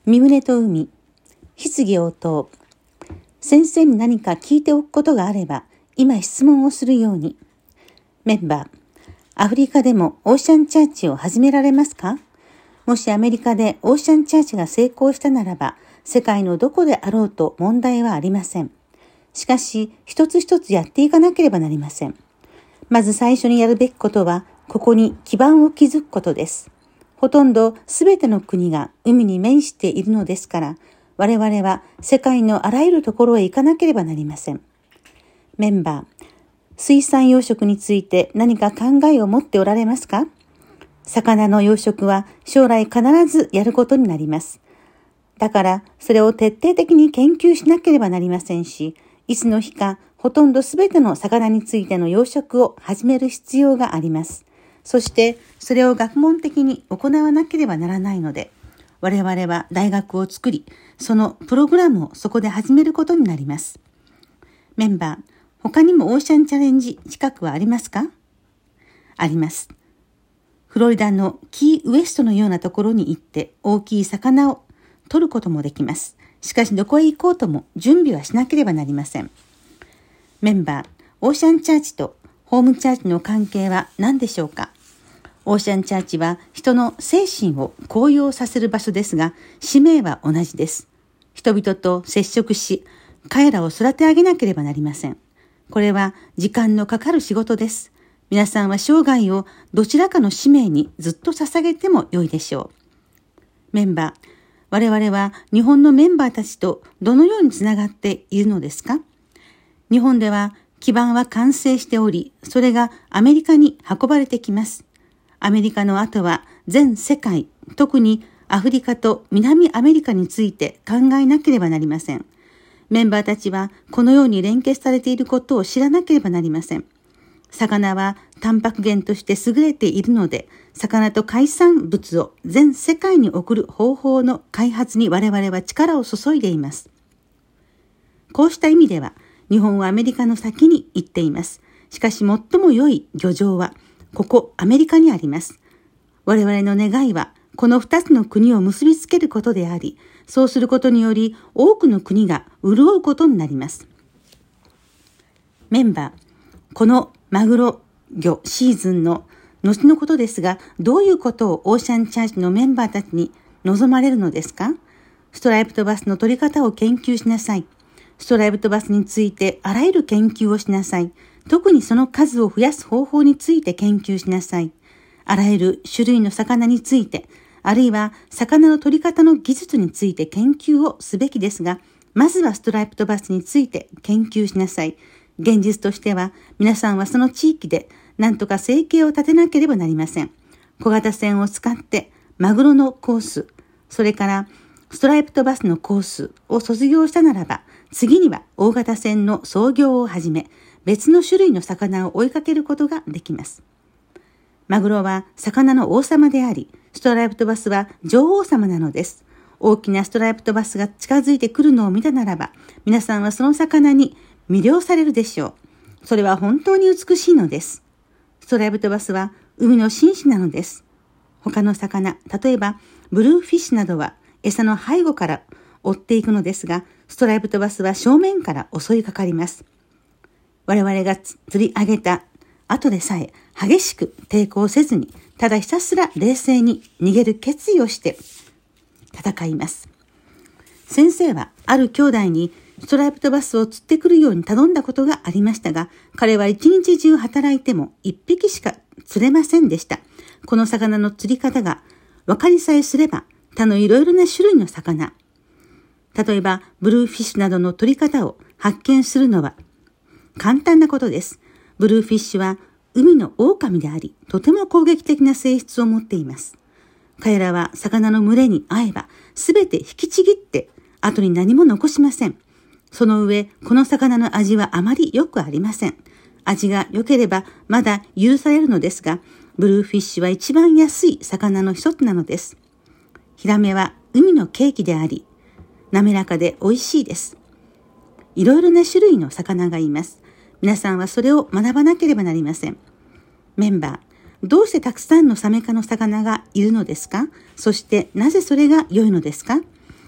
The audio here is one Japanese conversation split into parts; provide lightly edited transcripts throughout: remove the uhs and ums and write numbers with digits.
三船と海、質疑応答。先生に何か聞いておくことがあれば、今質問をするように。メンバー、アフリカでもオーシャンチャーチを始められますか？もしアメリカでオーシャンチャーチが成功したならば、世界のどこであろうと問題はありません。しかし、一つ一つやっていかなければなりません。まず最初にやるべきことは、ここに基盤を築くことです。ほとんどすべての国が海に面しているのですから、我々は世界のあらゆるところへ行かなければなりません。メンバー、水産養殖について何か考えを持っておられますか？魚の養殖は将来必ずやることになります。だからそれを徹底的に研究しなければなりませんし、いつの日かほとんどすべての魚についての養殖を始める必要があります。そしてそれを学問的に行わなければならないので、我々は大学を作り、そのプログラムをそこで始めることになります。メンバー、他にもオーシャンチャレンジ近くはありますか？あります。フロリダのキーウエストのようなところに行って大きい魚を取ることもできます。しかしどこへ行こうとも準備はしなければなりません。メンバー、オーシャンチャーチとホームチャーチの関係は何でしょうか？オーシャンチャーチは人の精神を高揚させる場所ですが、使命は同じです。人々と接触し、彼らを育て上げなければなりません。これは時間のかかる仕事です。皆さんは生涯をどちらかの使命にずっと捧げても良いでしょう。メンバー、我々は日本のメンバーたちとどのようにつながっているのですか？日本では基盤は完成しており、それがアメリカに運ばれてきます。アメリカの後は全世界、特にアフリカと南アメリカについて考えなければなりません。メンバーたちはこのように連結されていることを知らなければなりません。魚はタンパク源として優れているので、魚と海産物を全世界に送る方法の開発に我々は力を注いでいます。こうした意味では、日本はアメリカの先に行っています。しかし最も良い漁場は、ここアメリカにあります。我々の願いは、この2つの国を結びつけることであり、そうすることにより多くの国が潤うことになります。メンバー、このマグロ魚シーズンの後のことですが、どういうことをオーシャンチャーチのメンバーたちに望まれるのですか？ストライプトバスの取り方を研究しなさい。ストライプトバスについてあらゆる研究をしなさい。特にその数を増やす方法について研究しなさい。あらゆる種類の魚について、あるいは魚の取り方の技術について研究をすべきですが、まずはストライプトバスについて研究しなさい。現実としては、皆さんはその地域で何とか生計を立てなければなりません。小型船を使ってマグロのコース、それからストライプトバスのコースを卒業したならば、次には大型船の操業をはじめ、別の種類の魚を追いかけることができます。マグロは魚の王様であり、ストライプトバスは女王様なのです。大きなストライプトバスが近づいてくるのを見たならば、皆さんはその魚に魅了されるでしょう。それは本当に美しいのです。ストライプトバスは海の紳士なのです。他の魚、例えばブルーフィッシュなどは餌の背後から追っていくのですが、ストライプトバスは正面から襲いかかります。我々が釣り上げた後でさえ激しく抵抗せずに、ただひたすら冷静に逃げる決意をして戦います。先生はある兄弟にストライプトバスを釣ってくるように頼んだことがありましたが、彼は一日中働いても一匹しか釣れませんでした。この魚の釣り方が分かりさえすれば、他のいろいろな種類の魚、例えばブルーフィッシュなどの取り方を発見するのは簡単なことです。ブルーフィッシュは海の狼であり、とても攻撃的な性質を持っています。彼らは魚の群れに会えば、すべて引きちぎって後に何も残しません。その上、この魚の味はあまり良くありません。味が良ければまだ許されるのですが、ブルーフィッシュは一番安い魚の一つなのです。ヒラメは海のケーキであり、滑らかで美味しいです。いろいろな種類の魚がいます。皆さんはそれを学ばなければなりません。メンバー、どうしてたくさんのサメ科の魚がいるのですか？そしてなぜそれが良いのですか？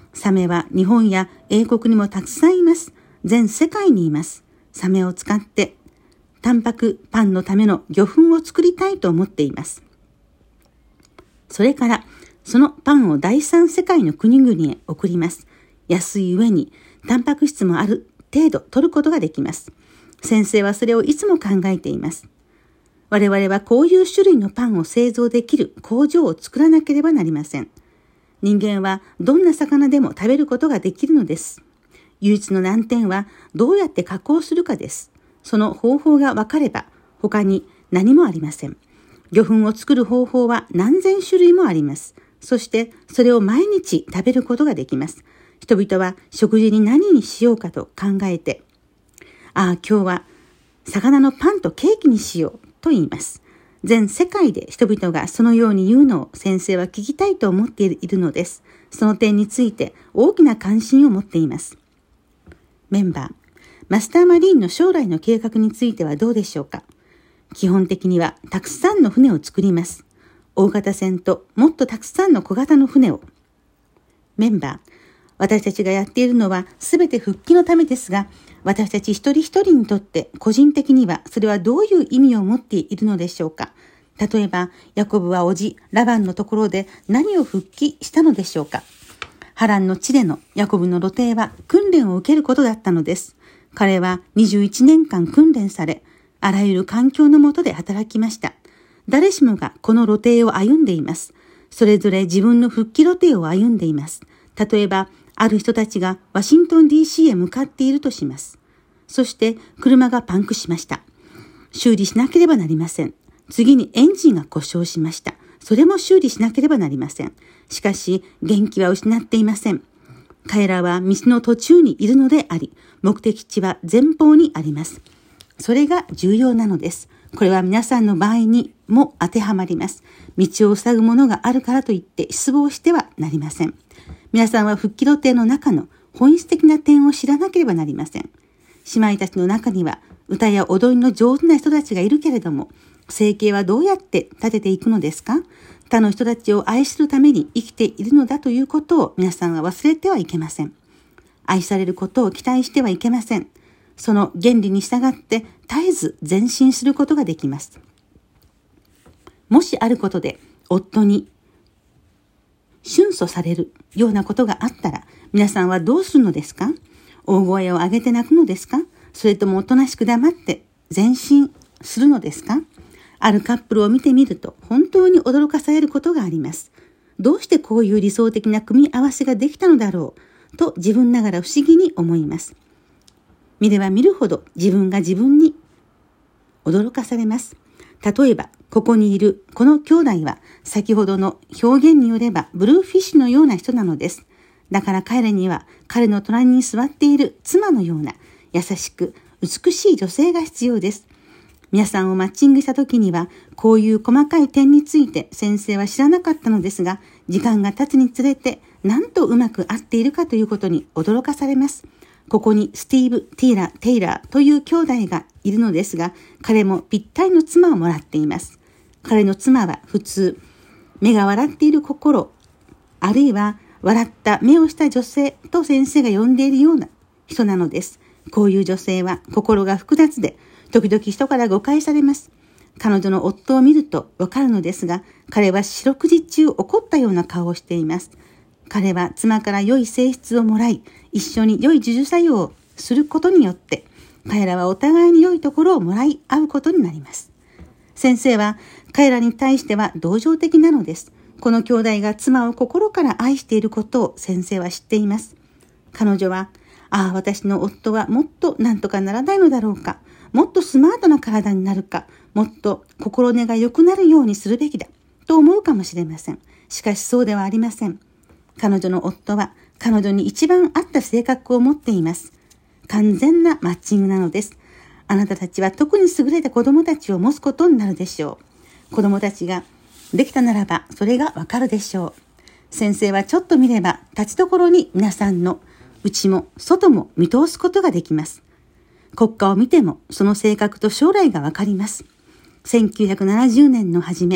サメは日本や英国にもたくさんいます。全世界にいます。サメを使ってタンパクパンのための魚粉を作りたいと思っています。それからそのパンを第三世界の国々へ送ります。安い上にタンパク質もある程度取ることができます。先生はそれをいつも考えています。我々はこういう種類のパンを製造できる工場を作らなければなりません。人間はどんな魚でも食べることができるのです。唯一の難点はどうやって加工するかです。その方法が分かれば他に何もありません。魚粉を作る方法は何千種類もあります。そしてそれを毎日食べることができます。人々は食事に何にしようかと考えて、今日は魚のパンとケーキにしようと言います。全世界で人々がそのように言うのを先生は聞きたいと思っているのです。その点について大きな関心を持っています。メンバー、マスターマリーンの将来の計画についてはどうでしょうか。基本的にはたくさんの船を作ります。大型船ともっとたくさんの小型の船を。メンバー、私たちがやっているのはすべて復帰のためですが、私たち一人一人にとって個人的にはそれはどういう意味を持っているのでしょうか。例えば、ヤコブは叔父ラバンのところで何を復帰したのでしょうか。ハランの地でのヤコブの露呈は訓練を受けることだったのです。彼は21年間訓練され、あらゆる環境の下で働きました。誰しもがこの露呈を歩んでいます。それぞれ自分の復帰露呈を歩んでいます。例えば、ある人たちがワシントン DC へ向かっているとします。そして車がパンクしました。修理しなければなりません。次にエンジンが故障しました。それも修理しなければなりません。しかし元気は失っていません。彼らは道の途中にいるのであり、目的地は前方にあります。それが重要なのです。これは皆さんの場合にも当てはまります。道を塞ぐものがあるからといって失望してはなりません。皆さんは復帰露呈の中の本質的な点を知らなければなりません。姉妹たちの中には歌や踊りの上手な人たちがいるけれども、生計はどうやって立てていくのですか？他の人たちを愛するために生きているのだということを皆さんは忘れてはいけません。愛されることを期待してはいけません。その原理に従って絶えず前進することができます。もしあることで夫に春訴されるようなことがあったら、皆さんはどうするのですか？大声を上げて泣くのですか？それともおとなしく黙って前進するのですか？あるカップルを見てみると本当に驚かされることがあります。どうしてこういう理想的な組み合わせができたのだろうと自分ながら不思議に思います。見れば見るほど自分が自分に驚かされます。例えば、ここにいるこの兄弟は先ほどの表現によればブルーフィッシュのような人なのです。だから彼には彼の隣に座っている妻のような優しく美しい女性が必要です。皆さんをマッチングした時にはこういう細かい点について先生は知らなかったのですが、時間が経つにつれてなんとうまく合っているかということに驚かされます。ここにスティーブ・テイラーという兄弟がいるのですが、彼もぴったりの妻をもらっています。彼の妻は普通、目が笑っている心、あるいは笑った目をした女性と先生が呼んでいるような人なのです。こういう女性は心が複雑で、時々人から誤解されます。彼女の夫を見るとわかるのですが、彼は四六時中怒ったような顔をしています。彼は妻から良い性質をもらい、一緒に良い授受作用をすることによって、彼らはお互いに良いところをもらい合うことになります。先生は彼らに対しては同情的なのです。この兄弟が妻を心から愛していることを先生は知っています。彼女は、私の夫はもっとなんとかならないのだろうか、もっとスマートな体になるか、もっと心根が良くなるようにするべきだ、と思うかもしれません。しかしそうではありません。彼女の夫は彼女に一番合った性格を持っています。完全なマッチングなのです。あなたたちは特に優れた子供たちを持つことになるでしょう。子供たちができたならばそれがわかるでしょう。先生はちょっと見れば立ちどころに皆さんの内も外も見通すことができます。国家を見てもその性格と将来がわかります。1970年の初め、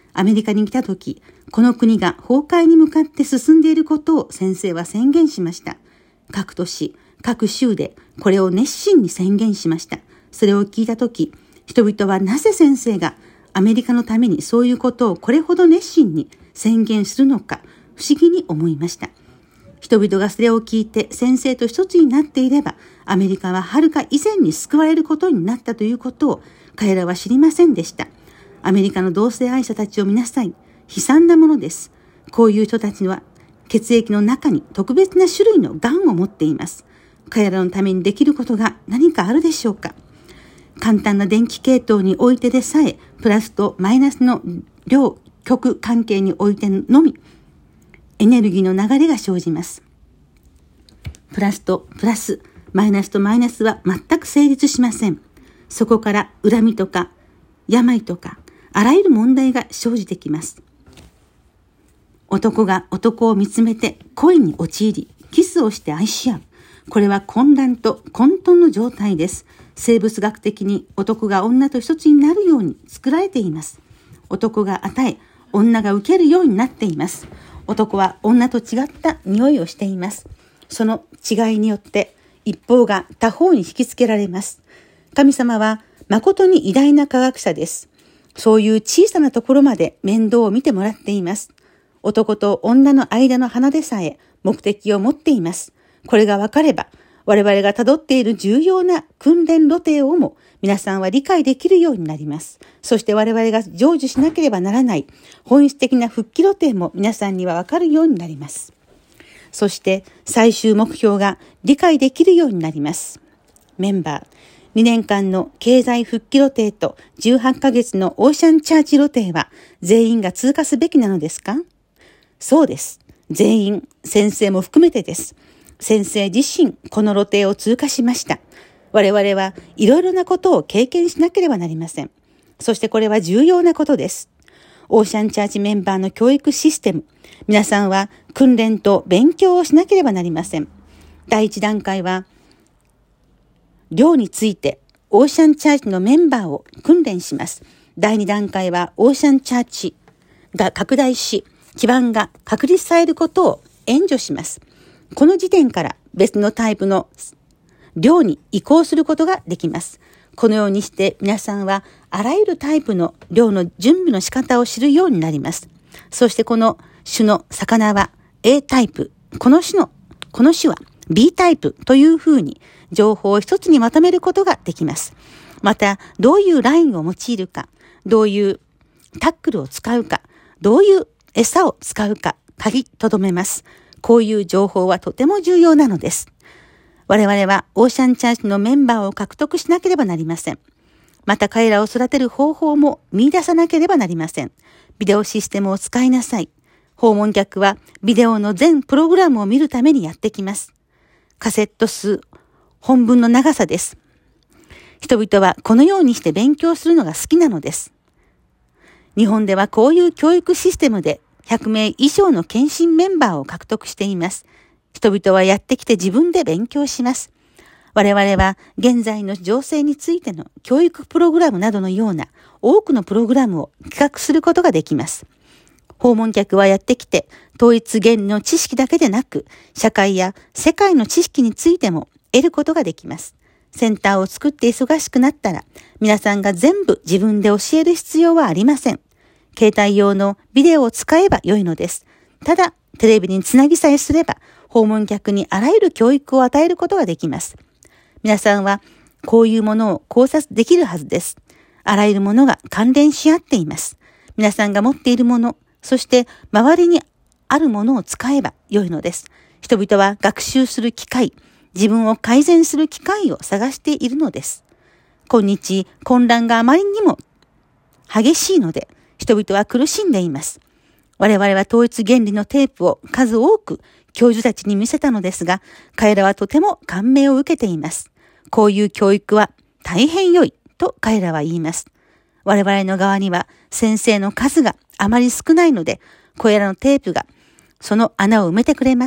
アメリカに来た時、この国が崩壊に向かって進んでいることを先生は宣言しました。各都市、各州でこれを熱心に宣言しました。それを聞いた時、人々はなぜ先生がアメリカのためにそういうことをこれほど熱心に宣言するのか不思議に思いました。人々がそれを聞いて先生と一つになっていれば、アメリカははるか以前に救われることになったということを彼らは知りませんでした。アメリカの同性愛者たちを見なさい。悲惨なものです。こういう人たちは血液の中に特別な種類のがんを持っています。彼らのためにできることが何かあるでしょうか。簡単な電気系統においてでさえ、プラスとマイナスの両極関係においてのみ、エネルギーの流れが生じます。プラスとプラス、マイナスとマイナスは全く成立しません。そこから恨みとか病とかあらゆる問題が生じてきます。男が男を見つめて恋に陥り、キスをして愛し合う。これは混乱と混沌の状態です。生物学的に男が女と一つになるように作られています。男が与え、女が受けるようになっています。男は女と違った匂いをしています。その違いによって一方が他方に引きつけられます。神様は誠に偉大な科学者です。そういう小さなところまで面倒を見てもらっています。男と女の間の花でさえ目的を持っています。これが分かれば、我々が辿っている重要な訓練路程をも皆さんは理解できるようになります。そして我々が成就しなければならない本質的な復帰路程も皆さんには分かるようになります。そして最終目標が理解できるようになります。メンバー、2年間の経済復帰路程と18ヶ月のオーシャンチャーチ路程は全員が通過すべきなのですか？そうです。全員、先生も含めてです。先生自身、この路程を通過しました。我々はいろいろなことを経験しなければなりません。そしてこれは重要なことです。オーシャンチャーチメンバーの教育システム、皆さんは訓練と勉強をしなければなりません。第一段階は、寮についてオーシャンチャーチのメンバーを訓練します。第二段階はオーシャンチャーチが拡大し、基盤が確立されることを援助します。この時点から別のタイプの寮に移行することができます。このようにして皆さんはあらゆるタイプの寮の準備の仕方を知るようになります。そしてこの種の魚は A タイプ、この種は B タイプというふうに情報を一つにまとめることができます。また、どういうラインを用いるか、どういうタックルを使うか、どういう餌を使うか、鍵とどめます。こういう情報はとても重要なのです。我々はオーシャンチャーチのメンバーを獲得しなければなりません。また彼らを育てる方法も見出さなければなりません。ビデオシステムを使いなさい。訪問客はビデオの全プログラムを見るためにやってきます。カセット数、本文の長さです。人々はこのようにして勉強するのが好きなのです。日本ではこういう教育システムで100名以上の献身メンバーを獲得しています。人々はやってきて自分で勉強します。我々は現在の情勢についての教育プログラムなどのような多くのプログラムを企画することができます。訪問客はやってきて統一原理の知識だけでなく、社会や世界の知識についても得ることができます。センターを作って忙しくなったら、皆さんが全部自分で教える必要はありません。携帯用のビデオを使えば良いのです。ただ、テレビにつなぎさえすれば、訪問客にあらゆる教育を与えることができます。皆さんは、こういうものを考察できるはずです。あらゆるものが関連し合っています。皆さんが持っているもの、そして周りにあるものを使えば良いのです。人々は学習する機会、自分を改善する機会を探しているのです。今日、混乱があまりにも激しいので、人々は苦しんでいます。我々は統一原理のテープを数多く教授たちに見せたのですが、彼らはとても感銘を受けています。こういう教育は大変良いと彼らは言います。我々の側には先生の数があまり少ないので、これらのテープがその穴を埋めてくれます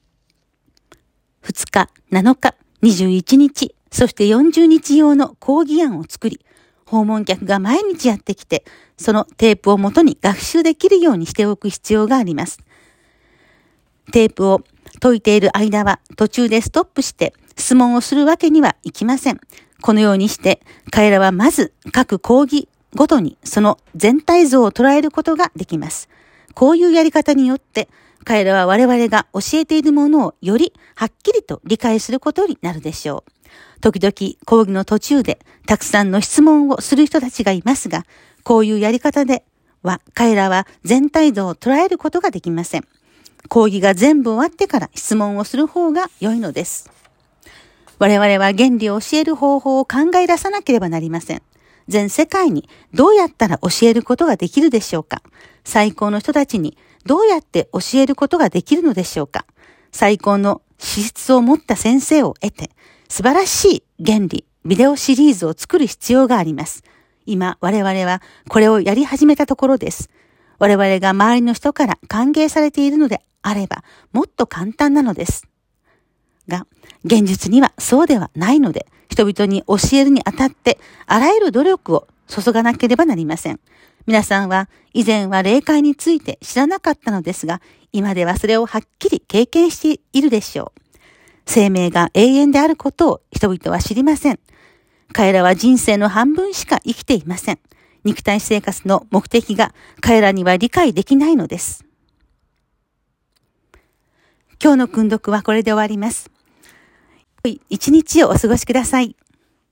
。2日、7日、21日、そして40日用の講義案を作り、 訪問客が毎日やってきて、そのテープを元に学習できるようにしておく必要があります。テープを解いている間は途中でストップして質問をするわけにはいきません。このようにして彼らはまず各講義ごとにその全体像を捉えることができます。こういうやり方によって彼らは我々が教えているものをよりはっきりと理解することになるでしょう。時々講義の途中でたくさんの質問をする人たちがいますが、こういうやり方では彼らは全体像を捉えることができません。講義が全部終わってから質問をする方が良いのです。我々は原理を教える方法を考え出さなければなりません。全世界にどうやったら教えることができるでしょうか。最高の人たちにどうやって教えることができるのでしょうか。最高の資質を持った先生を得て、素晴らしい原理、ビデオシリーズを作る必要があります。今、我々はこれをやり始めたところです。我々が周りの人から歓迎されているのであれば、もっと簡単なのです。が、現実にはそうではないので、人々に教えるにあたって、あらゆる努力を注がなければなりません。皆さんは以前は霊界について知らなかったのですが、今ではそれをはっきり経験しているでしょう。生命が永遠であることを人々は知りません。彼らは人生の半分しか生きていません。肉体生活の目的が彼らには理解できないのです。今日の訓読はこれで終わります。良い一日をお過ごしください。